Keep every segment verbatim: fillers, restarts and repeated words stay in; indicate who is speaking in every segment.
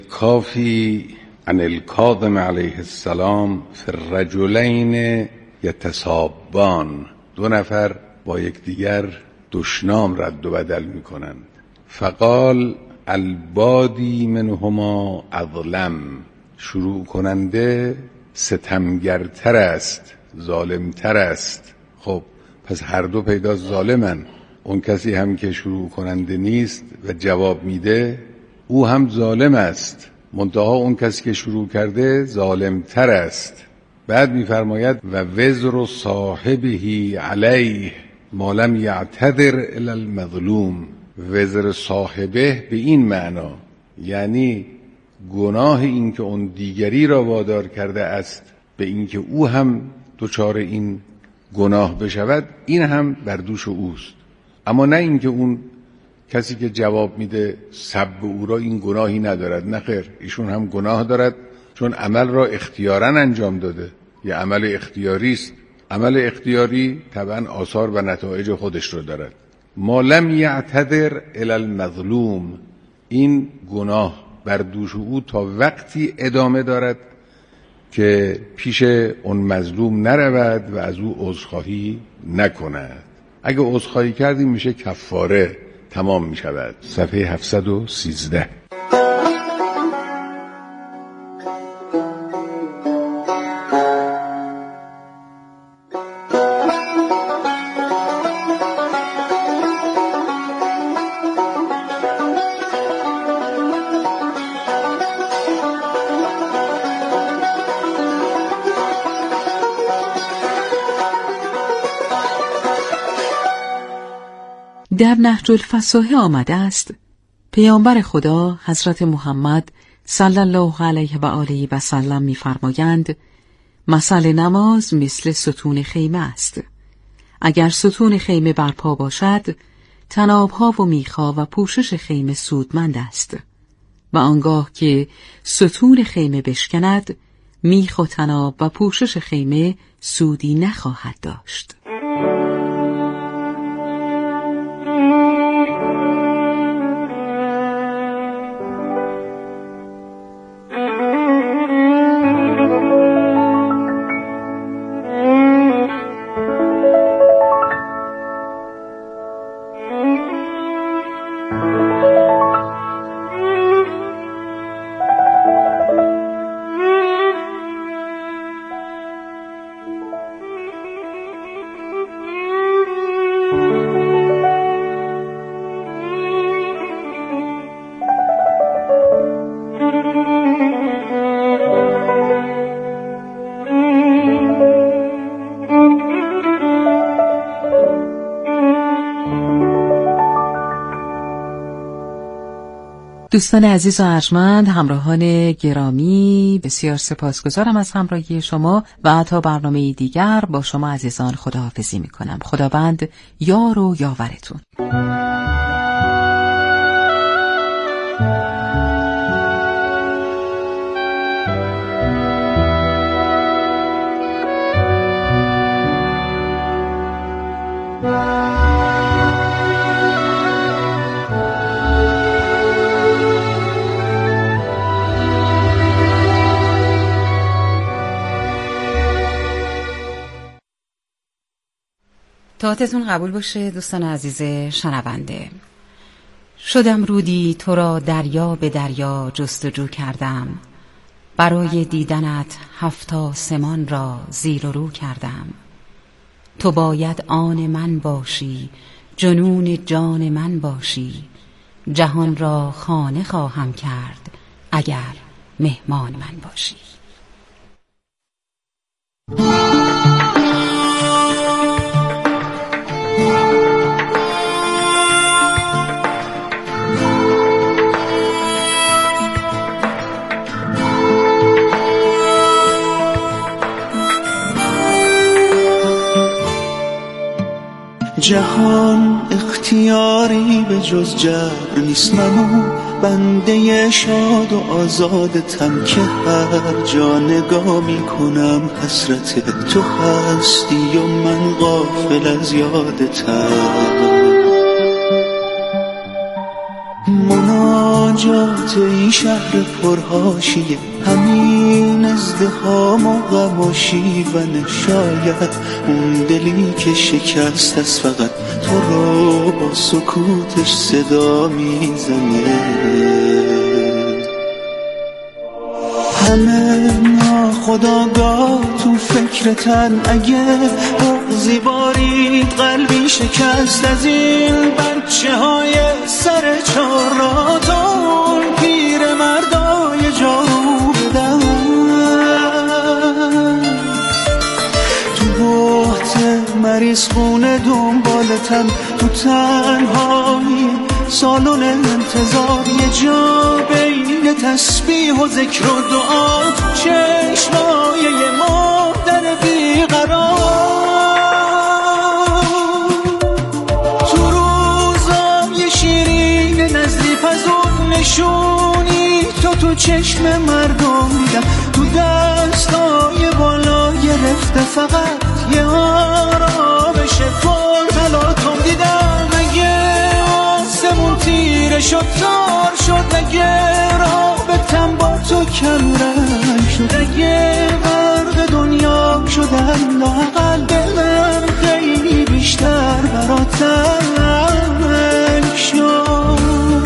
Speaker 1: کافی عن الکاظم علیه السلام فی الرجلین یتسابان، دو نفر با یکدیگر دشنام رد و بدل میکنند. فقال البادی منهما اظلم، شروع کننده ستمگرتر است، ظالمتر است. خب پس هر دو پیدا ظالمن. اون کسی هم که شروع کننده نیست و جواب میده او هم ظالم است، منتها اون کسی که شروع کرده ظالمتر است. بعد میفرماید و وزر صاحبه علیه ما لم یعتذر الی المظلوم. وزر صاحبه به این معنا یعنی گناه این که اون دیگری را وادار کرده است به این که او هم دچار این گناه بشود، این هم بر دوش اوست، اما نه این که اون کسی که جواب میده سب او را این گناهی ندارد. نه خیر، ایشون هم گناه دارد، چون عمل را اختیاراً انجام داده، یه عمل اختیاری است. عمل اختیاری طبعا آثار و نتایج خودش رو دارد. ما لم یعتذر الی المظلوم، این گناه بر دوش او تا وقتی ادامه دارد که پیش اون مظلوم نرود و از او عذرخواهی نکند. اگه عذرخواهی کردیم میشه کفاره، تمام میشود. صفحه هفتصد و سیزده.
Speaker 2: در نهج الفصاحه آمده است پیامبر خدا حضرت محمد صلی الله علیه و آله و سلم می‌فرمایند مثل نماز مثل ستون خیمه است. اگر ستون خیمه برپا باشد، طناب‌ها و میخا و پوشش خیمه سودمند است، و آنگاه که ستون خیمه بشکند، میخ و طناب و پوشش خیمه سودی نخواهد داشت. دوستان عزیز و ارجمند، همراهان گرامی، بسیار سپاسگزارم از همراهی شما و تا برنامه دیگر با شما عزیزان خداحافظی میکنم. خداوند یار و یاورتون.
Speaker 3: طاعتتون قبول باشه دوستان عزیز شنونده. شدم رودی تو را دریا به دریا جستجو کردم، برای دیدنت هفت آسمان را زیر و رو کردم. تو باید آن من باشی، جنون جان من باشی، جهان را خانه خواهم کرد اگر مهمان من باشی.
Speaker 4: جهان اختیاری به جز جبر نیست، منو بنده شاد و آزادتم که هر جا نگاه می کنم حسرت تو هستی و من غافل از یادتم. منای نجات این شهر پرهاشیه، همین ازدحام و غم و شیون. شاید اون دلی که شکست است فقط تو رو با سکوتش صدا میزنه. همه ناخودآگاه تو فکرتن، اگه بغضی بارید قلبی شکست از این بچه های سر چهارراه، پیر مردای جارو بدن تو بحت مریض خونه دنبالتن، تو تنهایی سالن انتظار، یه جا بین تسبیح و ذکر و دعا، چشمای مادر بیقرار. تو روزای شیرین نزدی پزون نشونی تو تو چشم مردم دیدم، تو دستای بالا گرفته فقط یه آرامش پر تلاطم دیدم. آسمون تیره شد تار شد، اگه رابطم با تو کم رنگ شد، اگه غرق دنیا شدم لااقل دلم خیلی بیشتر برات تنگ شد.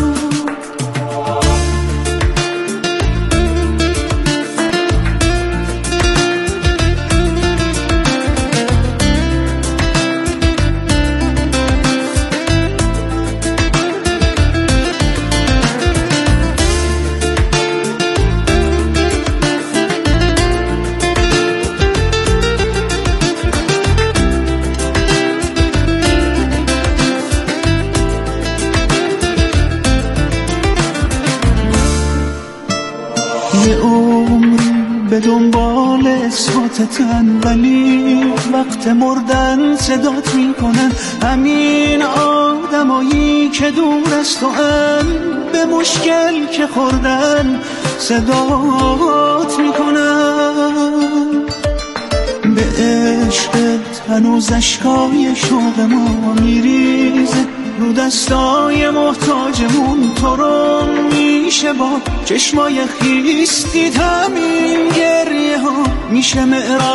Speaker 4: یه عمری به دنبال اثباتتن، ولی وقت مردن صدات میکنن. همین آدمایی که دور از تو ان، به مشکل که خوردن صدات میکنن. به عشقت هنوز اشکای شوق ما میریزه، رو دستای محتاجمون تو رو میشه با چشمای خیس دید. همین گریه ها میشه معراجمون.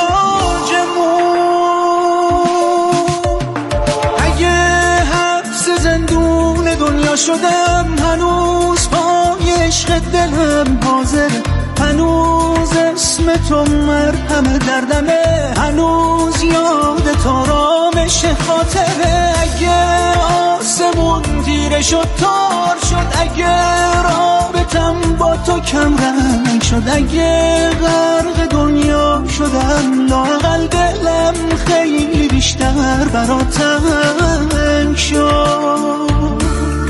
Speaker 4: اگه حبس زندون دنیا شدم، هنوز پای عشق دلم حاضره، هنوز اسم تو مرهم دردمه، هنوز یاد آرامش خاطره. اگه آسمون تیره شد تار شد، اگه رابطم با تو کم رنگ شد، اگه غرق دنیا شدم لااقل دلم خیلی بیشتر برات تنگ شد.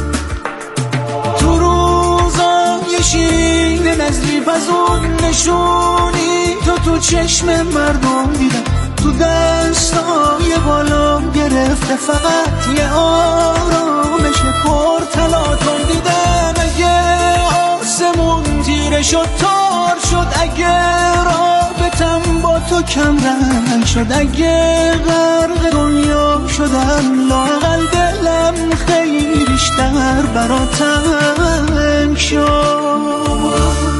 Speaker 4: تو روزای شین نزدی پزون نشونی تو تو چشم مردم دیدم، تو دستای بالا گرفته فقط یه آرامش پر تلاطم دیدم. اگه آسمون تیره شد تار شد، اگه رابطم با تو کم رنگ شد، اگه غرق دنیا شدم لااقل دلم خیلی بیشتر برات تنگ شد.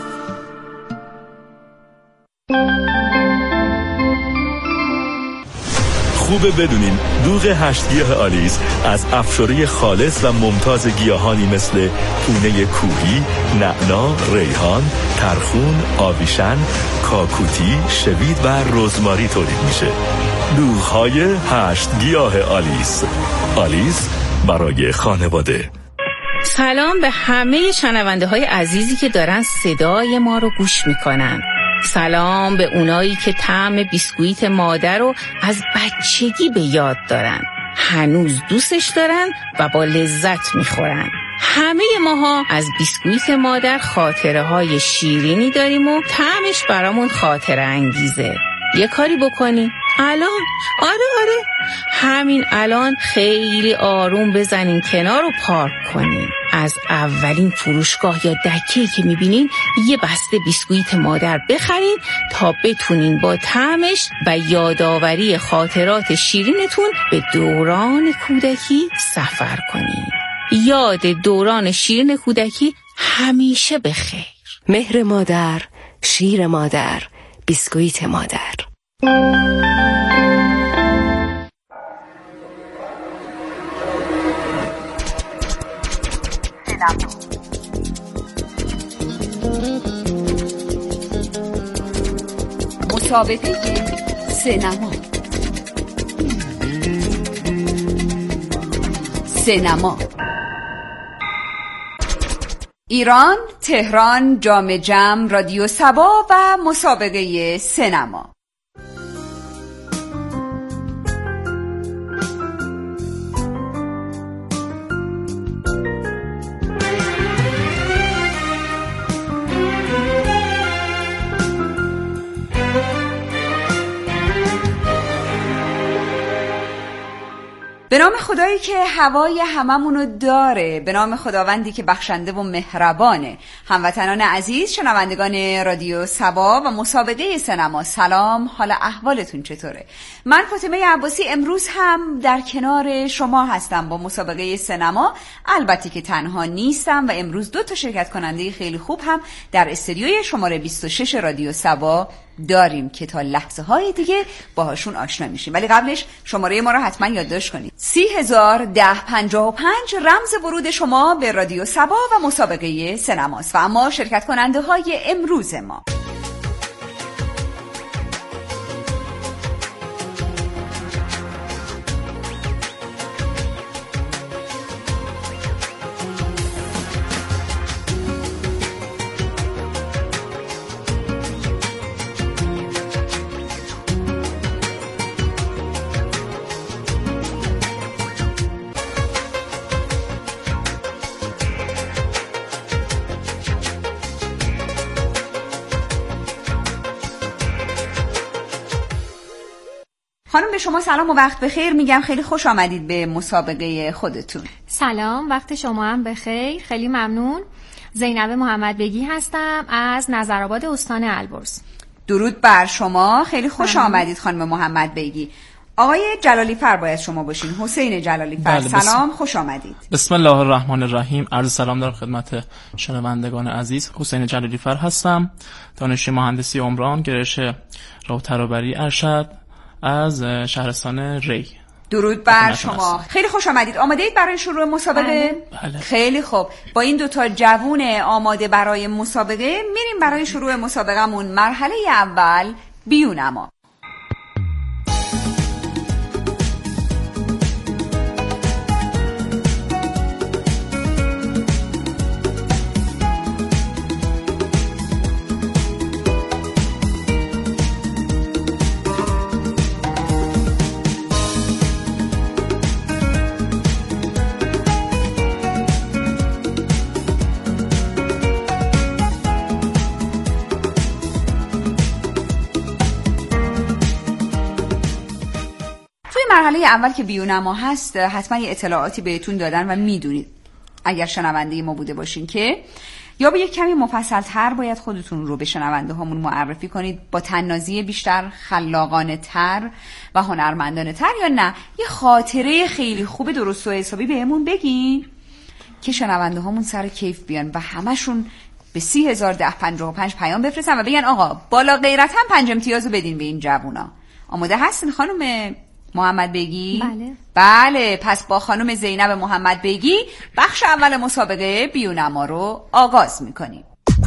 Speaker 5: خوبه بدونین دوغ هشت گیاه آلیس از افشاره خالص و ممتاز گیاهانی مثل پونه کوهی، نعنا، ریحان، ترخون، آویشن، کاکوتی، شوید و رزماری تولید میشه. دوغ‌های هشت گیاه آلیس. آلیس برای خانواده.
Speaker 6: سلام به همه شنونده های عزیزی که دارن صدای ما رو گوش میکنن. سلام به اونایی که طعم بیسکویت مادر رو از بچگی به یاد دارن، هنوز دوستش دارن و با لذت میخورن. همه ماها از بیسکویت مادر خاطره های شیرینی داریم و طعمش برامون خاطره انگیزه. یه کاری بکنی الان، آره آره همین الان خیلی آروم بزنین کنار و پارک کنین. از اولین فروشگاه یا دکه‌ای که میبینین یه بسته بیسکویت مادر بخرین تا بتونین با طعمش و یادآوری خاطرات شیرینتون به دوران کودکی سفر کنین. یاد دوران شیرین کودکی همیشه بخیر.
Speaker 7: مهر مادر، شیر مادر، بیسکویت مادر.
Speaker 3: مسابقه سینما. سینما ایران، تهران، جام جم، رادیو صبا و مسابقه سینما. به نام خدایی که هوای هممونو داره، به نام خداوندی که بخشنده و مهربانه. هموطنان عزیز، شنوندگان رادیو صبا و مسابقه سینما، سلام، حال احوالتون چطوره؟ من فاطمه عباسی امروز هم در کنار شما هستم با مسابقه سینما. البته که تنها نیستم و امروز دو تا شرکت کننده خیلی خوب هم در استودیوی شماره بیست و شش رادیو صبا داریم که تا لحظه های دیگه باهاشون آشنا میشیم. ولی قبلش شماره ما رو حتما یادداشت کنید: سی هزار ده پنجاه و پنج رمز ورود شما به رادیو صبا و مسابقه سینماست. و اما شرکت کننده های امروز ما: خانم، به شما سلام و وقت بخیر میگم. خیلی خوش آمدید به مسابقه خودتون.
Speaker 8: سلام، وقت شما هم بخیر. خیلی ممنون. زینب محمد بگی هستم از نظرآباد استان البرز.
Speaker 3: درود بر شما. خیلی خوش آمدید خانم محمد بگی. آقای جلالی فر باید شما باشین، حسین جلالی فر.
Speaker 9: بله،
Speaker 3: سلام، خوش آمدید.
Speaker 9: بسم الله الرحمن الرحیم. عرض سلام دارم خدمت شنوندگان عزیز. حسین جلالی فر هستم، دانشجوی مهندسی عمران، گرایش راهترابری ارشد از شهرستان ری.
Speaker 3: درود بر شما. خیلی خوش آمدید. آماده اید برای شروع مسابقه؟
Speaker 9: بله.
Speaker 3: خیلی خوب. با این دوتا جوون آماده برای مسابقه میریم برای شروع مسابقهمون. مرحله اول، بیونما. مرحله اول که بیونما هست، حتما یه اطلاعاتی بهتون دادن و میدونید اگر شنونده ما بوده باشین که یا به یک کمی مفصل تر باید خودتون رو به شنونده هامون معرفی کنید، با طنازی بیشتر، خلاقانه تر و هنرمندانه تر، یا نه یه خاطره خیلی خوب درست و حسابی بهمون بگین که شنونده هامون سر کیف بیان و همشون به سی هزار ده پنجاه و پنج پیام بفرستن و بگن آقا بالا غیرت هم پنج امتیازو بدین به این جوونا. آماده هستین خانم محمد بگی؟
Speaker 8: بله.
Speaker 3: بله، پس با خانم زینب محمد بگی بخش اول مسابقه بیونما رو آغاز میکنیم.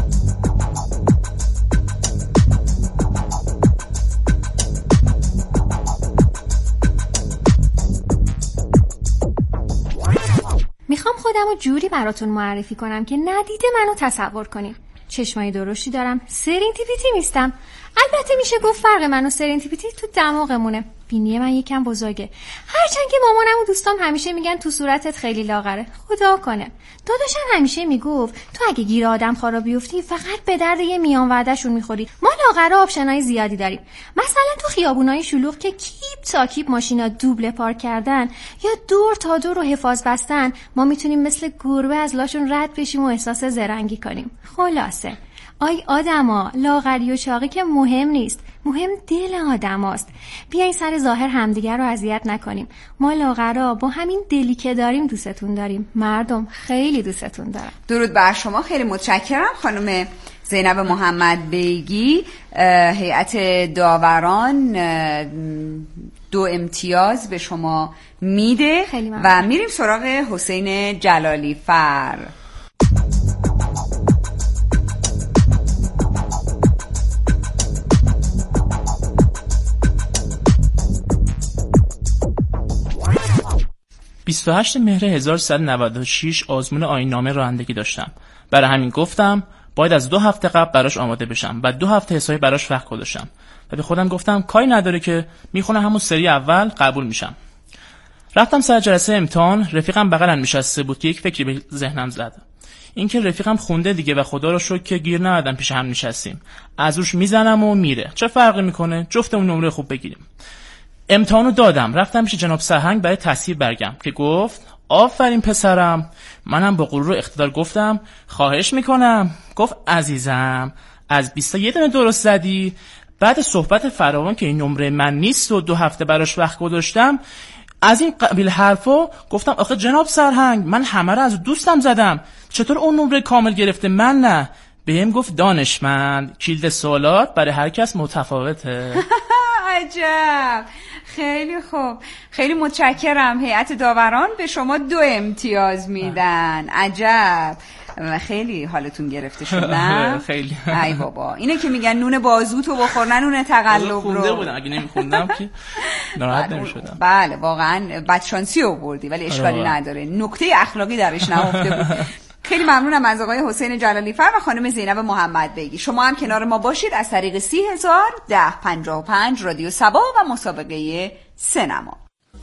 Speaker 8: میخوام خودم رو جوری براتون معرفی کنم که ندیده منو تصور کنین. چشمای درشتی دارم، سرینتیپیتی نیستم. البته میشه گفت فرق من و سرینتیپیتی تو دماغمونه. بینی من یکم بزرگه، هرچند که مامانم و دوستام همیشه میگن تو صورتت خیلی لاغره. خدا کنه. داداشم همیشه میگفت تو اگه گیر آدم خارا بیفتی فقط به درد یه میان وعدهشون میخوری. ما لاغره آپشنای زیادی داریم. مثلا تو خیابونای شلوغ که کیپ تا کیپ ماشینا دوبله پارک کردن یا دور تا دور رو حفاظ بستن، ما میتونیم مثل گربه از لاشون رد بشیم و احساس زرنگی کنیم. خلاصه آی آدما، لاغری و چاقی که مهم نیست، مهم دل آدم هست. بیاین سر ظاهر همدیگر رو اذیت نکنیم. ما لاغرا با همین دلی که داریم دوستتون داریم. مردم خیلی دوستتون دارن.
Speaker 10: درود بر شما، خیلی متشکرم خانم زینب محمد بیگی. هیئت داوران دو امتیاز به شما میده و میریم سراغ حسین جلالی فر.
Speaker 9: بیست و هشتم مهر هزار و سیصد و نود و شش آزمون آیین‌نامه رانندگی داشتم. برای همین گفتم باید از دو هفته قبل براش آماده بشم و دو هفته حسابی براش وقت گذاشتم و به خودم گفتم کاری نداره که میخونم همون سری اول قبول میشم. رفتم سر جلسه امتحان. رفیقم بغلم نشسته بود که یک فکری به ذهنم زد. اینکه رفیقم خونده دیگه و خدا رو شکر که گیر ندادم پیش هم نشستیم. از روش میزنم و میره. چه فرقی میکنه؟ جفتمون نمره خوب بگیریم. امتحانو دادم. رفتم پیش جناب سرهنگ برای تصحیح برگم که گفت آفرین پسرم. منم با غرور و اقتدار گفتم خواهش میکنم. گفت عزیزم از بیست تا یه دونه درست زدی. بعد صحبت فراوان که این نمره من نیست و دو هفته براش وقت گذاشتم از این قبیل حرفا گفتم آخه جناب سرهنگ من همه رو از دوستم زدم، چطور اون نمره کامل گرفته من نه؟ بهم گفت دانشمند کلید سوالات برای هر کس متفاوته.
Speaker 10: عجب، خیلی خوب، خیلی متشکرم. هیئت داوران به شما دو امتیاز میدن. عجب، خیلی حالتون گرفته شد نه؟
Speaker 9: خیلی.
Speaker 10: ای بابا، اینه که میگن نون بازوتو بخور نه نون تقلب رو.
Speaker 9: خونده بودم، اگه نمیخوندم که ناراحت نمیشدم.
Speaker 10: بله واقعا بدشانسی آوردی ولی اشکالی نداره، نکته اخلاقی درش نهفته بود. خیلی ممنونم از آقای حسین جلالی فر و خانم زینب محمد بیگی. شما هم کنار ما باشید از طریق سی هزار ده پنجاه و پنج رادیو سبا و مسابقه سینما.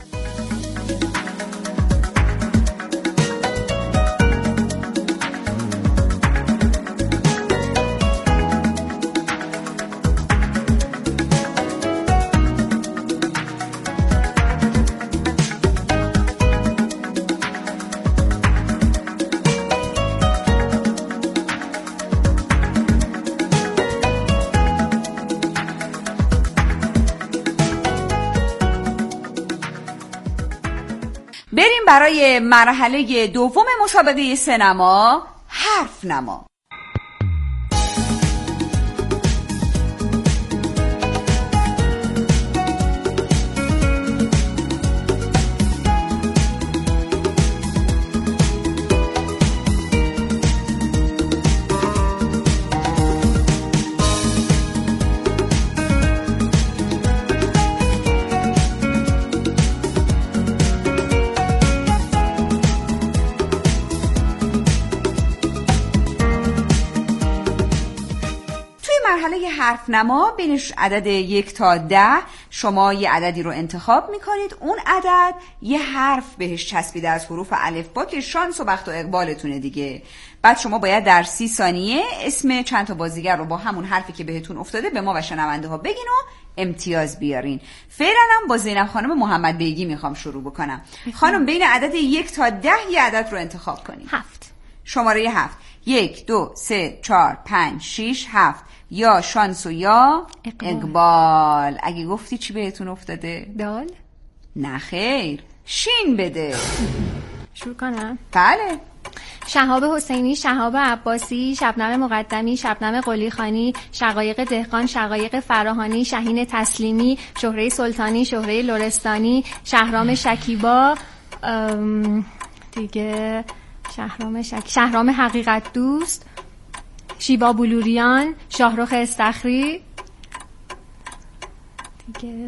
Speaker 10: بریم برای مرحله دوم مسابقه سینما، حرف نما. مرحله حرف نما بین عدد یک تا ده شما یه عددی رو انتخاب میکنید. اون عدد یه حرف بهش چسبیده از حروف الفبا که شانس و بخت و اقبالتونه دیگه. بعد شما باید در سی ثانیه اسم چند تا بازیگر رو با همون حرفی که بهتون افتاده به ما و شنونده ها بگین و امتیاز بیارین. فعلا هم با زینب خانم محمد بیگی میخوام شروع بکنم. خانم بین عدد یک تا ده یه عدد رو انتخاب کنید.
Speaker 8: هفت.
Speaker 10: شماره هفت. یک دو سه چهار پنج شیش هفت. یا شانس و یا اقبال. اقبال. اگه گفتی چی بهتون افتاده؟
Speaker 8: دال.
Speaker 10: نه خیر، شین بده.
Speaker 8: شروع کنم؟
Speaker 10: بله.
Speaker 8: شهاب حسینی، شهاب عباسی، شبنم مقدمی، شبنم قلیخانی، شقایق دهقان، شقایق فراهانی، شهین تسلیمی، شهره سلطانی، شهره لرستانی، شهرام شکیبا، دیگه شهرام شک... شهرام حقیقت دوست، شیوا بلوریان، شاهرخ استخری، دیگه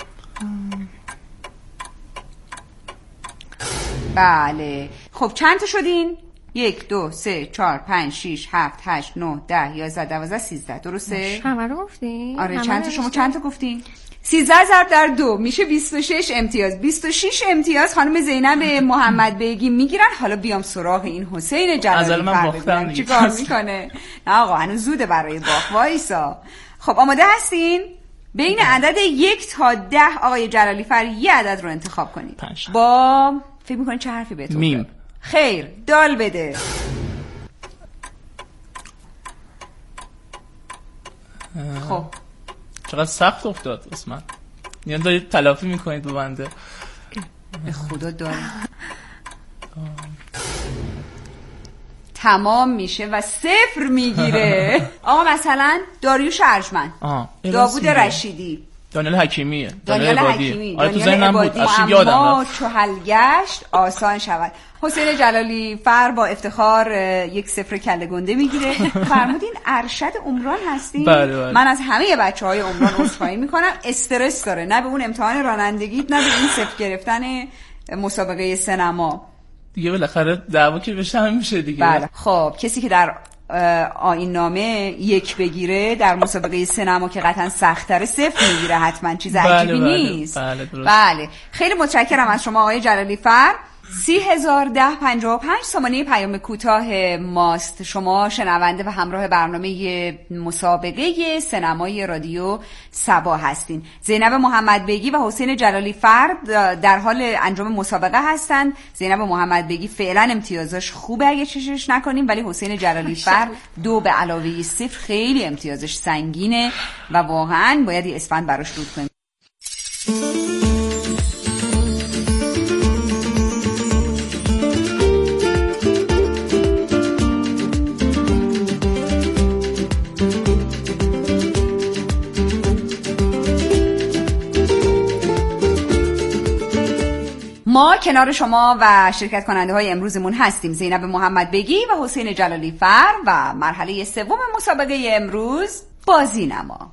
Speaker 10: بله. خب چند تا شدین؟ یک دو سه چهار پنج شیش هفت هشت نه ده یازده دوازده سیزده. درسته؟
Speaker 8: همه رو گفتین؟
Speaker 10: آره. چند تا شما چند تا گفتین؟ سیزده ضرب در دو میشه بیست و شش امتیاز. بیست و شش امتیاز خانم زینب محمد بیگی میگیرن. حالا بیام سراغ این حسین جلالی فر ببینم چی کار میکنه. نه آقا هنوز زوده برای باخت، وایسا. خب آماده هستین؟ بین عدد یک تا ده آقای جلالی فر یه عدد رو انتخاب کنید.
Speaker 9: پنج.
Speaker 10: با فکر میکنید چه حرفی بهتون؟
Speaker 9: میم.
Speaker 10: خیر، دال بده. خب
Speaker 9: چقدر سخت افتاد اسمن. یعنی دارید تلافی میکنید با بنده.
Speaker 10: خدا داره تمام میشه و صفر میگیره. آقا مثلا داریوش ارجمند، داوود رشیدی،
Speaker 9: دانیل حکیمیه،
Speaker 10: دانیل حکیمی،
Speaker 9: آره تو ذهنم بود اشی یادم رفت.
Speaker 10: چهل گشت آسان شود. حسین جلالی فر با افتخار یک صفر کله گنده میگیره. فرمودین ارشد عمران هستی؟
Speaker 9: بله بله.
Speaker 10: من از همه بچهای عمران عذرخواهی میکنم. استرس داره، نه به اون امتحان رانندگی، نه به این صفر گرفتن مسابقه سینما.
Speaker 9: دیگه بالاخره دعوا که بشه هم میشه دیگه.
Speaker 10: بله. خب کسی که در آیین نامه یک بگیره در مسابقه سینما که قطعا سخت‌تره صفر میگیره حتما، چیز عجیبی
Speaker 9: بله
Speaker 10: نیست.
Speaker 9: بله, بله,
Speaker 10: بله. خیلی متشکرم از شما آقای جلالی فر. سی هزار ده پنجاه و پنج سامانه پیام کوتاه ماست. شما شنونده و همراه برنامه مسابقه سینمای رادیو صبا هستین. زینب محمد بیگی و حسین جلالی فر در حال انجام مسابقه هستند. زینب محمد بیگی فعلا امتیازش خوبه اگه چشش نکنیم، ولی حسین جلالی فر دو به علاوه صفر خیلی امتیازش سنگینه و واقعا باید یه اسفند براش رود کنیم. ما کنار شما و شرکت کننده های امروزمون هستیم. زینب محمد بیگی و حسین جلالی فر و مرحله سوم مسابقه امروز بازی نما.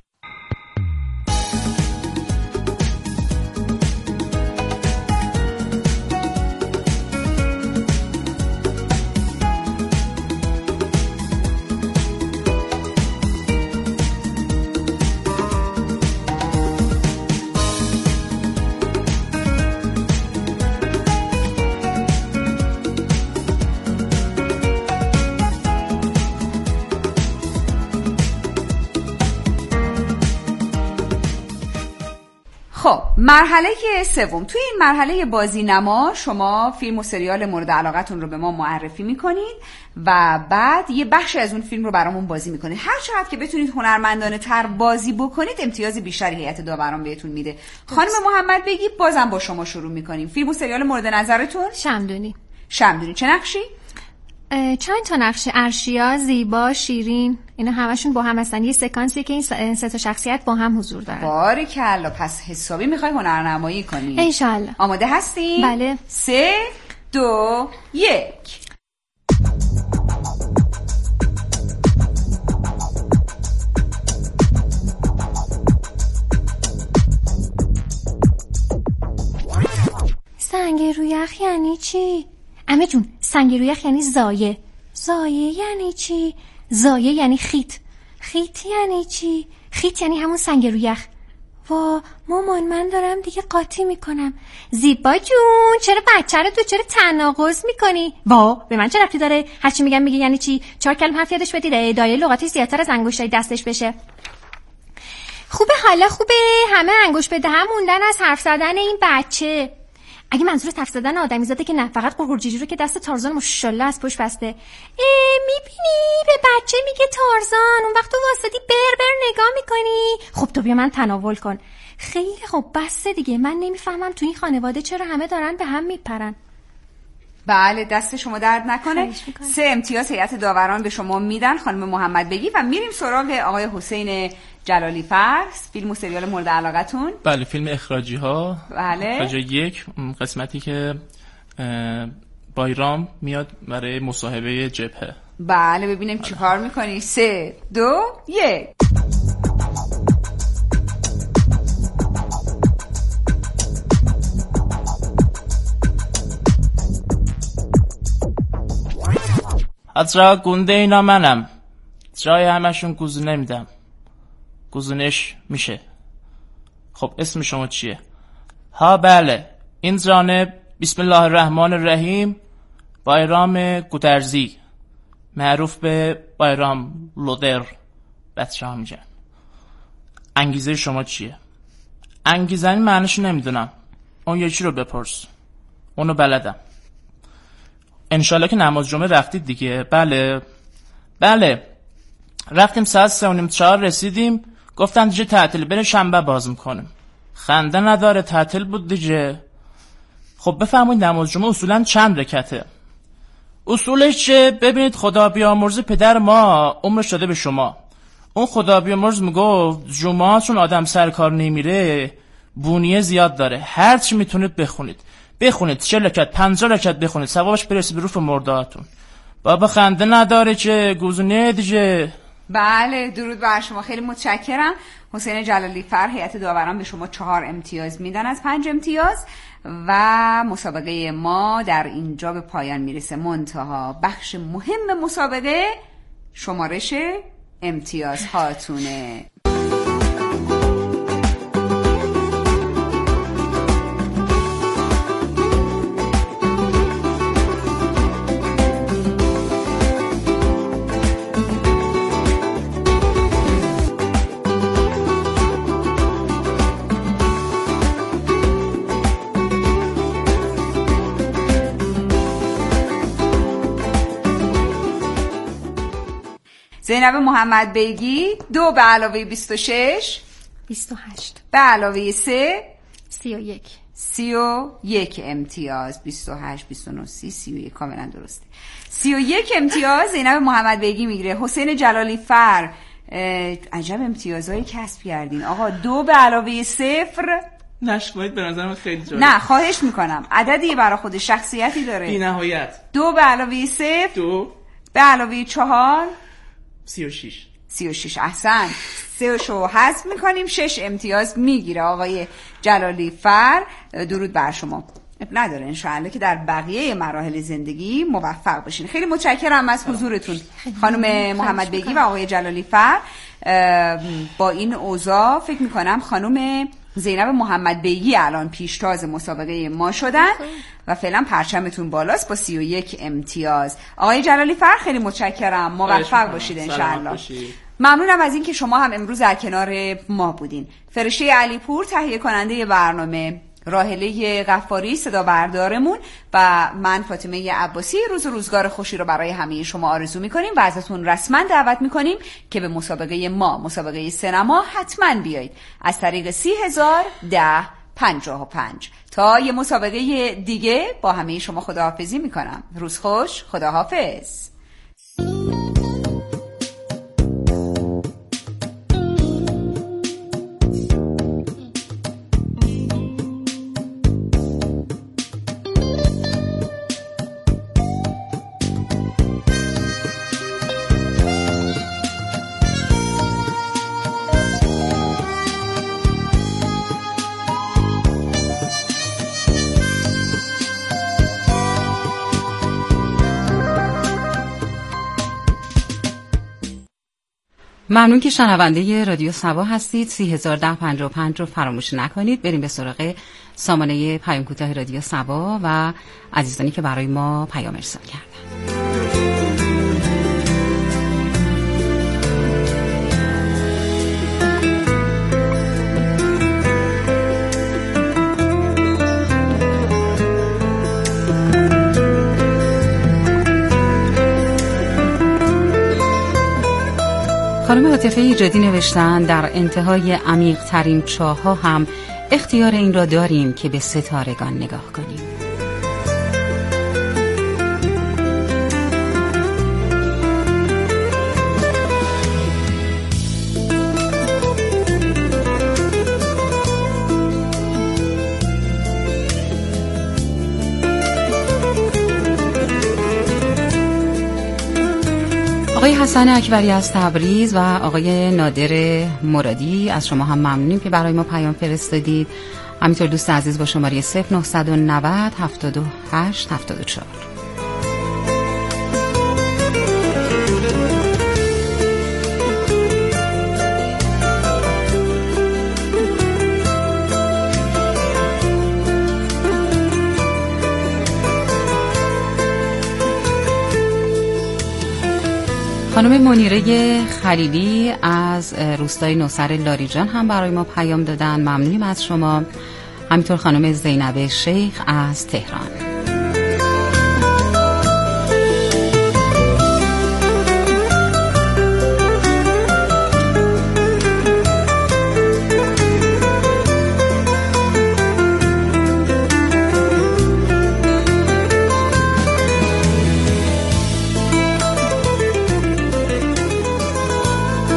Speaker 10: خب مرحله سوم. توی این مرحله بازی نما شما فیلم و سریال مورد علاقتون رو به ما معرفی میکنید و بعد یه بخش از اون فیلم رو برامون بازی میکنید. هر چقدر که بتونید هنرمندانه تر بازی بکنید امتیاز بیشتری هیئت داوران بهتون میده. خانم محمد بیگی بازم با شما شروع میکنیم. فیلم و سریال مورد نظرتون؟
Speaker 8: شمدونی.
Speaker 10: شمدونی چه نقشی؟
Speaker 8: چند تا نقش. ارشیا، زیبا، شیرین، اینا همشون با هم هستن. یه سکانسی که این سه تا شخصیت با هم حضور دارن.
Speaker 10: باریکلا. پس حسابی میخوای هنرنمایی کنی؟
Speaker 8: انشالله.
Speaker 10: آماده هستی؟
Speaker 8: بله.
Speaker 10: سه دو یک.
Speaker 8: سنگ روی یخ یعنی چی؟ عمه جون، سنگ روی یخ یعنی زایه. زایه یعنی چی؟ زایه یعنی خیت. خیت یعنی چی؟ خیت یعنی همون سنگ روی یخ. وا مامان من دارم دیگه قاطی میکنم. زیبا جون چرا بچه رو تو چرا تناقض میکنی؟ وا به من چه ربطی داره؟ هرچی میگم میگه یعنی چی؟ چهار کلمه حرف یادش بدید دایره لغتی زیادتر از انگشتای دستش بشه. خوبه حالا خوبه همه انگشت به دهن موندن از حرف زدن این بچه. اگه منظور حرف زدن آدمیزاده که نه، فقط قرقرجیجی رو که دست تارزان ماشاءالله از پشت بسته. میبینی به بچه میگه تارزان، اون وقت تو واسطی بر بر نگاه میکنی. خب تو بیا من تناول کن. خیلی خب بسته دیگه. من نمیفهمم تو این خانواده چرا همه دارن به هم میپرن.
Speaker 10: بله دست شما درد نکنه. سه امتیاز هیئت داوران به شما میدن خانم محمد بیگی و میریم سراغ آقای حسین جلالی فر. فیلم و سریال مورد علاقتون؟
Speaker 9: بله فیلم اخراجی ها.
Speaker 10: بله.
Speaker 9: اخراجی یک قسمتی که بایرام میاد برای مصاحبه جبهه.
Speaker 10: بله ببینیم چی کار میکنی. سه دو یک.
Speaker 9: حضرا گنده اینا منم. جای همشون گزینه میدم. گزینش میشه. خب اسم شما چیه؟ ها بله این جانب بسم الله الرحمن الرحیم بایرام گودرزی، معروف به بایرام لودر بچه ها میگن. انگیزه شما چیه؟ انگیزه معنیش نمیدونم، اون یکی رو بپرس، اونو بلدم. انشالله که نماز جمعه رفتید دیگه؟ بله بله رفتیم ساعت سه و نیم چهار رسیدیم، گفتن دیگه تعطیل، بریم شنبه باز میکنیم. خنده نداره، تعطیل بود دیگه. خب بفرمایید نماز جمعه اصولا چند رکعته؟ اصولش چه؟ ببینید خدا بیامرز پدر ما عمرش داده به شما. اون خدا بیامرز میگفت جمعه چون آدم سر کار نمیره بونیه زیاد داره، هر چی میتونید بخونید بخونید، چهل رکعت پنجاه رکعت بخونید، ثوابش برسه به روح مرداتون. بابا خنده نداره که گوزونه دیگه.
Speaker 10: بله درود بر شما، خیلی متشکرم. حسین جلالی فر، هیئت داوران به شما چهار امتیاز میدن از پنج امتیاز و مسابقه ما در اینجا به پایان میرسه. منتها بخش مهم مسابقه شمارش امتیاز هاتونه. زینب محمد بیگی دو به علاوه بیست و شش
Speaker 8: بیست و هشت
Speaker 10: به علاوه سه
Speaker 8: سی و یک
Speaker 10: سی و یک امتیاز. بیست و هشت بیست و نه سی سی و یک کاملا درسته. سی و یک امتیاز زینب محمد بیگی میگیره. حسین جلالی فر، عجب امتیازهایی کسب کردین آقا. دو به علاوه صفر
Speaker 9: نشمایید به نظر من خیلی جالب.
Speaker 10: نه خواهش میکنم، عددی برای خود شخصیتی داره.
Speaker 9: بی نهایت.
Speaker 10: دو به علاوه صفر دو به علاوه چهار
Speaker 9: سی و شش
Speaker 10: سی و شش. احسن، سه شو حذف میکنیم، شش امتیاز میگیره آقای جلالی فر. درود بر شما. نداره انشاءالله که در بقیه مراحل زندگی موفق بشین. خیلی متشکرم از حضورتون خانم محمد بیگی و آقای جلالی فر. با این اوضاع فکر میکنم خانم زینب محمد بیگی الان پیشتاز مسابقه ما شدن و فعلا پرچمتون بالاست با سی و یک امتیاز. آقای جلالی فر خیلی متشکرم، موفق باشید انشاءالله. ممنونم از این که شما هم امروز در کنار ما بودین. فرشته علیپور تهیه کننده برنامه، راهله غفاری صدا بردارمون و من فاطمه عباسی روز و روزگار خوشی رو برای همه شما آرزو میکنیم و ازتون رسما دعوت میکنیم که به مسابقه ما، مسابقه سینما، حتما بیایید از طریق سی هزار ده پنجاه و پنج. تا یه مسابقه دیگه با همه شما خداحافظی میکنم. روز خوش، خداحافظ. ممنون که شنونده رادیو سبا هستید. سی هزار ده پنجاه و پنج رو فراموش نکنید. بریم به سراغ سامانه پیام کوتاه رادیو سبا و عزیزانی که برای ما پیام ارسال کردن. خانم عاطفه ایجادی نوشتن در انتهای عمیق ترین چاه ها هم اختیار این را داریم که به ستارگان نگاه کنیم. آقای حسن اکبری از تبریز و آقای نادر مرادی از شما هم ممنونیم که برای ما پیام فرستادید. همینطور دوست عزیز با شماره صفر نه نه صفر هفتاد و هشت هفتاد و چهار. خانم منیره خلیلی از روستای نوسر لاریجان هم برای ما پیام دادن. ممنونیم از شما. همینطور خانم زینب شیخ از تهران.